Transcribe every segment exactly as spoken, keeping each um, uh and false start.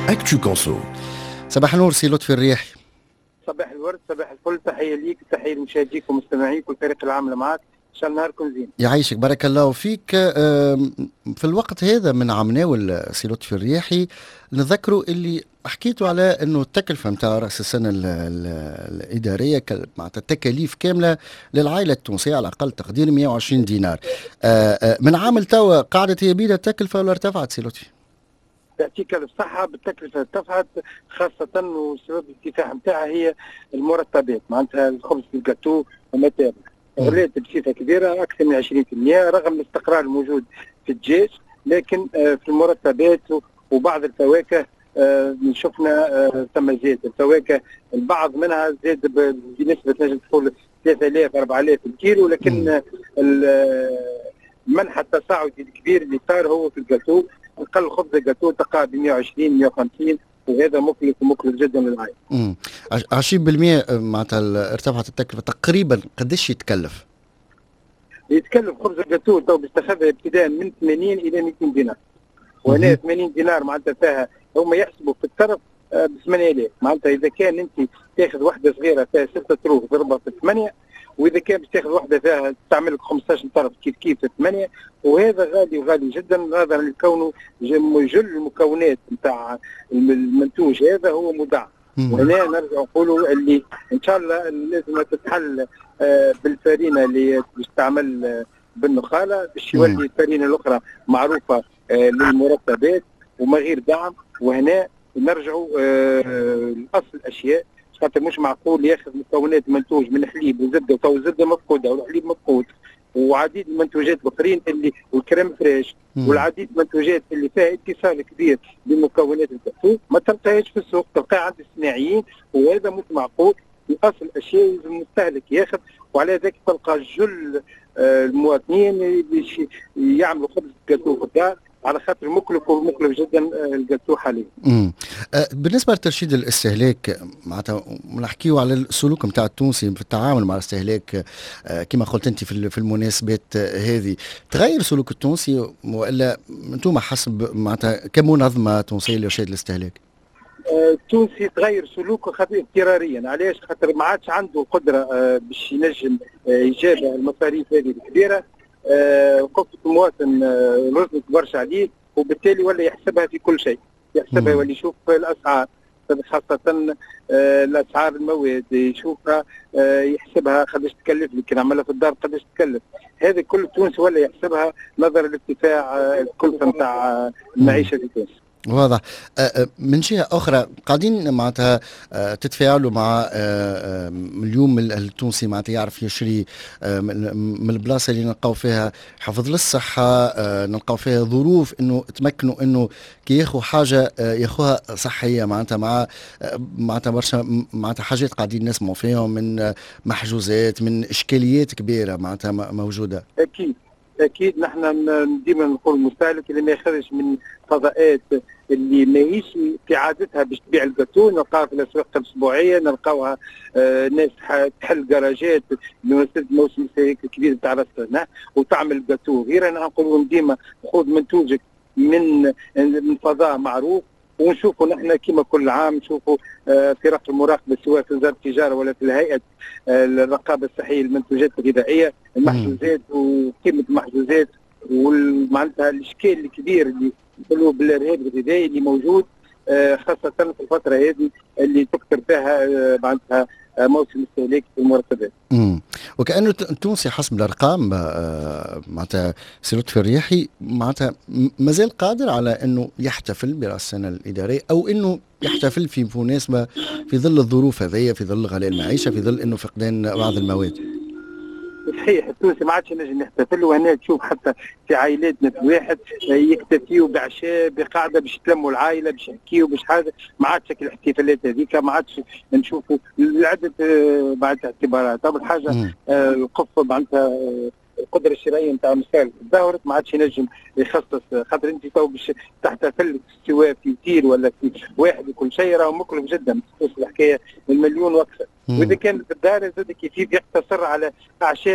أكتو كونسو. صباح النور سي لطفي الرياحي. صباح الورد، صباح الفل، تحيه ليك، تحيه لمشاهديك ومستمعيك والفريق العامل معك، ان شاء الله نهاركم زين. يعيشك بارك الله فيك. في الوقت هذا من عم ناول سي لطفي الرياحي نذكروا اللي حكيتوا على انه التكلفه نتاع راس السنه ال ال الاداريه معناتها التكاليف كامله للعائله التونسيه على اقل تقدير مئة وعشرين دينار. من عام توا قاعدة هي بيدا التكلفه ولا ارتفعت سي لطفي؟ يعطيك الف صحة، بالتكلفة ارتفعت خاصة، وسبب الارتفاع نتاعها هي المرتبات، معناتها الخبز الجاتو وما تابع غليت بصفة كبيرة أكثر من عشرين بالمئة رغم الاستقرار الموجود في الجيش، لكن في المرتبات وبعض الفواكه شفنا ثم زاد الفواكه، البعض منها زاد بنسبة نجم تقول ثلاثة آلاف أربعة آلاف الكيلو، لكن المنحى التصاعدي الكبير اللي صار هو في الجاتو، اقل خبز الجاتو تقع ب مئة وعشرين مئة وخمسين، وهذا مكلف ومكلف جدا للعائله. امم عشرين بالمئة معناتها ارتفعت التكلفه، تقريبا قداش يتكلف؟ يتكلف خبز الجاتو تو بيستخدمها ابتداء من ثمانين الى مئتين دينار، وهنا ثمانين دينار معناتها فيها هم يحسبوا في الطرف ب ثمانية آلاف، معناتها اذا كان انت تاخذ وحده صغيره فيها ستة طروف ضربها في ثمانية، واذا كان باش تاخذ وحده فيها تعمل لك خمسطاش طرف كيف كيف في ثمانية، وهذا غالي وغالي جدا نظرا لكونه جل المكونات نتاع المنتوج هذا هو مدعم. وهنا نرجع نقولوا اللي ان شاء الله لازم تتحل بالفارينه اللي باش تعمل بالنخاله باش يولي الفارينه الاخرى معروفه للمرتبات وما غير دعم. وهنا نرجعوا لاصل الاشياء، خاطر مش معقول ياخذ مكونات منتوج من حليب وزبده، وتو الزبده مفقوده والحليب مفقود وعديد المنتوجات الاخرين اللي والكريم فريش والعديد المنتوجات اللي فيها اتصال كبير بمكونات الجاتو ما تلقاهاش في السوق، تلقاها عند الصناعيين، وهذا مش معقول. في اصل الاشياء لازم المستهلك ياخذ، وعلى ذلك تلقى جل المواطنين باش يعملوا خبز الجاتو في الدار على خاطر مكلف ومكلف جدا الجاتو حاليا. امم بالنسبه لترشيد الاستهلاك معناتها نحكيو على السلوك نتاع التونسي في التعامل مع الاستهلاك، كما قلت انت في المناسبات هذه، تغير سلوك التونسي والا انتم حسب معناتها كمنظمه تونسيه لارشاد الاستهلاك؟ التونسي تغير سلوكه خطير اضطراريا، علاش؟ خاطر ما عادش عنده قدره باش ينجم يجابه المصاريف هذه الكبيره، وقفت المواطن رزقت برشا عليه، وبالتالي ولا يحسبها في كل شيء، يحسبها يولي يشوف الاسعار خاصة الاسعار المواد، يشوفها يحسبها قداش تكلف لي، كي نعملها في الدار قداش تكلف، هذا كل تونس ولا يحسبها نظرا لارتفاع الكلفة نتاع المعيشة في تونس. واضح. من جهة أخرى قاعدين معناتها تتفاعلوا مع اليوم التونسي معناتها يعرف يشري من البلاصة اللي نلقاو فيها حفظ للصحة، نلقاو فيها ظروف إنه تمكنوا إنه كي ياخذوا حاجة ياخوها صحية، معناتها مع معناتها برشا معناتها حاجات قاعدين نسمعوا فيهم من محجوزات، من إشكاليات كبيرة معناتها موجودة. أكيد اكيد نحن ديما نقول المستهلك اللي ما يخرج من فضاءات اللي ماهيش في عادتها باش تبيع الجاتو، نلقاها في الاسواق الاسبوعيه، نلقاوها آه ناس تحل جراجات بمناسبه موسم السياق الكبير تاع راس السنه وتعمل الجاتو. غير انا نقول ديما خذ منتوجك من من فضاء معروف، ونشوفوا نحن كما كل عام نشوفوا آه فرق المراقبه سواء في وزاره التجاره ولا في هيئه آه الرقابه الصحيه للمنتوجات الغذائيه، المحجوزات وقيمه المحجوزات ومعناتها الاشكال الكبير اللي يقولوا بالارهاب الغذائي اللي موجود آه خاصه في الفتره هذه اللي تكثر فيها آه معناتها آه موسم استهلاك المرتبات. امم وكانه التونسي حسب الارقام آه معناتها سي لطفي الرياحي معناتها مازال قادر على انه يحتفل براس السنه الاداريه، او انه يحتفل في مناسبه في ظل الظروف هذه، في ظل غلاء المعيشه، في ظل انه فقدان بعض المواد. صحيح التونسي ما عادش نجم يحتفل، وهنا تشوف حتى في عائلاتنا في واحد يكتفيوا بعشاء بقعده باش يتلموا العائله باش يحكيوا باش حاجه، ما عادش الاحتفالات هذيك، ما عادش نشوفوا لعده بعد اعتبارات. اول حاجه القف معناتها القدره الشرائيه نتاع المستهلك تدهورت، ما عادش ينجم يخصص، خاطر انت تو باش تحتفل سواء في تير ولا في واحد وكل شيء راه مكلف جدا، تقص الحكايه المليون واكثر. واذا كان في الدار زاد كيف يقتصر على اعشاب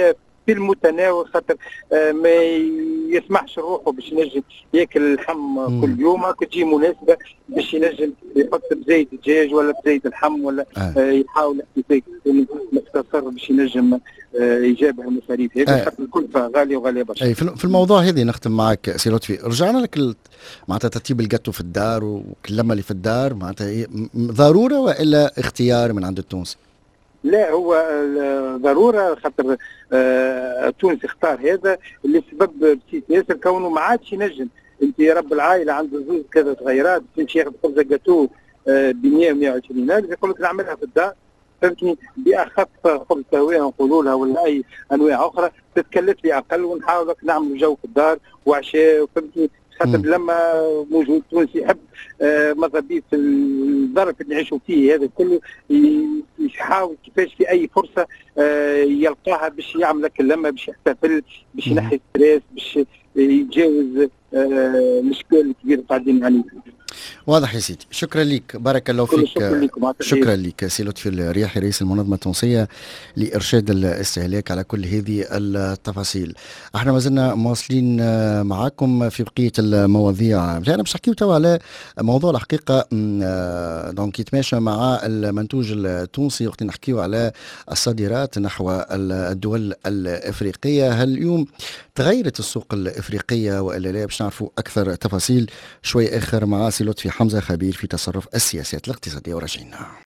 في المتناول، خاطر آه ما يسمحش روحه باش ينجم ياكل اللحم كل يوم، هاك تجي مناسبه باش ينجم يحط بزيت الدجاج ولا بزيت اللحم ولا آه. آه يحاول مختصر باش ينجم آه يجابه المصاريف هذه، خاطر الكلفه غاليه وغاليه برشا. اي في الموضوع هذه نختم معك سي لطفي. رجعنا لك ال... معناتها ترتيب الجاتو في الدار واللمه اللي في الدار، معناتها إيه ضروره والا اختيار من عند التونسي؟ لا، هو ضروره، خاطر آه التونسي اختار هذا لسبب بسيط ياسر، كونه ما عادش ينجم. انت رب العائله عنده زوج كذا صغيرات، تمشي ياخذ خبزه جاتو ب مئة مئة وعشرين الف، يقول لك نعملها في الدار، فهمتني، باخف خبز تهويه نقولوا لها ولا اي انواع اخرى تتكلف لي اقل، ونحاول نعملوا جو في الدار وعشاء، فهمتني، خاطر لما موجود تونسي يحب آه ماذا بيه في الظرف اللي نعيشوا فيه هذا كله، يحاول كيفاش في اي فرصه آه يلقاها باش يعمل لك اللمه، باش يحتفل، باش ينحي ستريس، باش يتجاوز آه المشكل الكبير قاعدين عليه. واضح يا سيدي، شكرا لك، بارك الله فيك. شكرا, شكرا لك سي لطفي الرياحي رئيس المنظمه التونسيه لارشاد الاستهلاك على كل هذه التفاصيل. احنا ما زلنا مواصلين معاكم في بقيه المواضيع. انا باش نحكيو توا على موضوع الحقيقه دونك يتماشى مع المنتوج التونسي، وقت نحكيو على الصادرات نحو الدول الافريقيه. هل اليوم تغيرت السوق الافريقيه والا لا؟ باش نعرفوا اكثر تفاصيل شوي اخر مع سي لطفي حمزه، خبير في تصرف السياسات الاقتصاديه، ورجعنا.